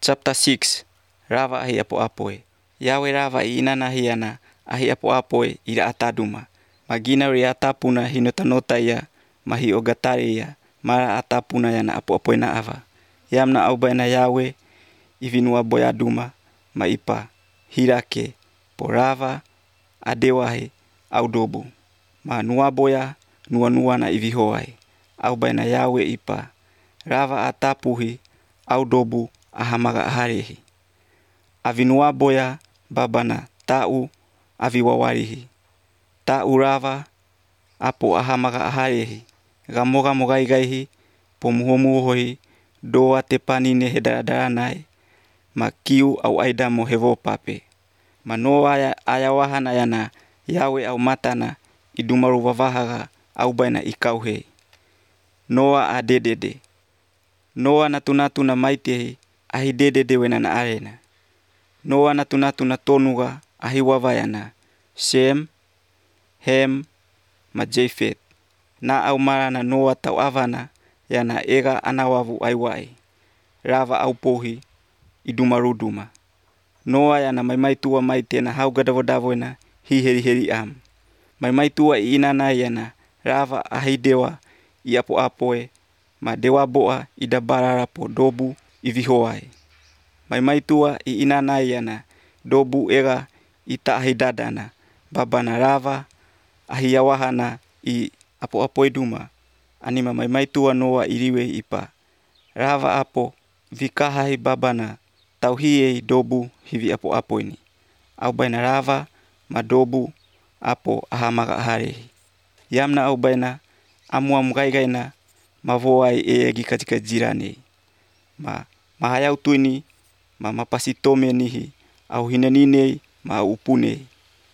Chapter 6. Rava ahi apo-apoe. Yawe rava I inana hiana ahi apo-apoe ira ataduma. Magina ri atapuna hinota-nota ia mahi ogatari ia mara atapuna yana apo-apoe na ava. Yamna aubaina Yawe ivinua boyaduma ma ipa hirake po rava adewahe audobu. Ma nuaboya nua na ivihoai. Aubaina Yawe ipa rava atapuhi audobu ahamaga aharihi. Avinua boya babana ta'u aviwawarihi. Ta'u rava apo ahamaga aharihi. Gamo gai po muhomuhohi doa tepanine hedadaranai. Ma kiu au aidamo hevo pape. Manoa ayawahana yana Yawe au matana idumaru vavahaga aubaina ikauhei. Noa adedede. Noa natunatu na maitehi ahi dedede wenana arena. Noa natunatu na tonuga ahi wavayana Shem, Hem, ma Japheth. Na au marana Noa tau avana yana ega anawavu aiwai. Rava au pohi idumaruduma. Noa yana maimaitua maite na hau gadavo-davoina hi heri am. Maimaitua I inana yana rava ahi dewa I apo-apoe ma dewa boa idabarara po dobu ivihoai. Maimaitua I inana yana dobu ega ita ahi dadana babana rava ahi yawahana I apo-apoe duma. Anima maimaitua Noa iriwe ipa rava apo vikahai babana tauhiei dobu hivi apo-apoini. Aubaina rava ma dobu apo ahamaga aharehi. Yamna aubaina amuamu gai-gaina mavoai egi katika jirani. Ma mahayau tuini ma mapasitome nihi au hinanine ma au upune.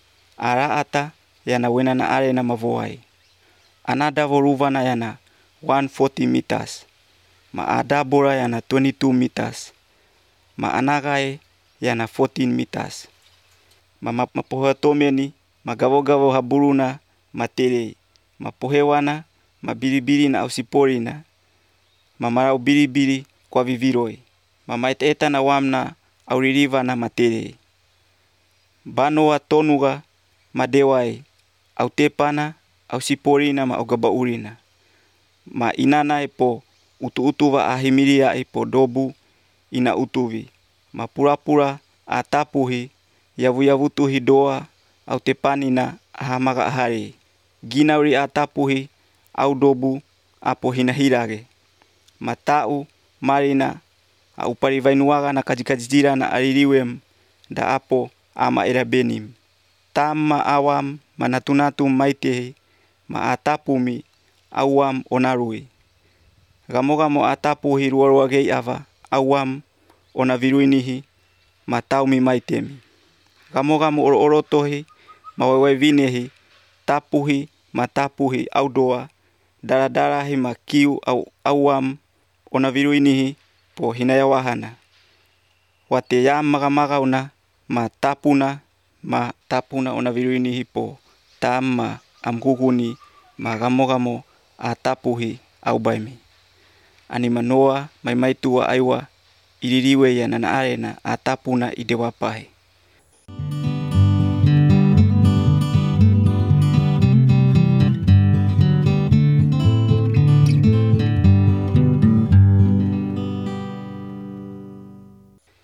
Araata yana wenana arena mavoai. Anadavo ruvana yana 140 meters. Ma adabora yana 22 meters. Ma anagai yana 14 meters. Ma mapohatome ni ma gavo haburuna ma terei. Ma pohewana ma biribiri na au siporina. Ma marau biribiri kwa viviroi. Ma maeta na wamna au ririva na materei. Banoa tonuga ma dewai. Au tepana, au siporina ma au gabaurina. Ma inana po utuva ahimiria po dobu ina utuvi. Ma pura-pura atapuhi yavu-yavutuhi doa au tepanina ahamaga ahari. Ginauri atapuhi au dobu apo hinahirage. Ma ta'u marina au parivainuaga na kajikajira na aririwem da apo ama erabenim. Tama awam manatunatu maitehi ma atapumi awam onarui. Gamo atapuhi ruaruagei ava awam onaviruinihi ma taumi maitemi. Gamo orotohi ma waivinehi tapuhi ma tapuhi au doa daradarahi ma kiu au awam onaviruinihi po hinayawahana. Wate yam maga-magauna ma tapuna onaviruinihi po tama amguguni ma gamo atapuhi au baimi. Anima Noa maimaitua aiwa iririwe yana na arena atapuna idewapahi.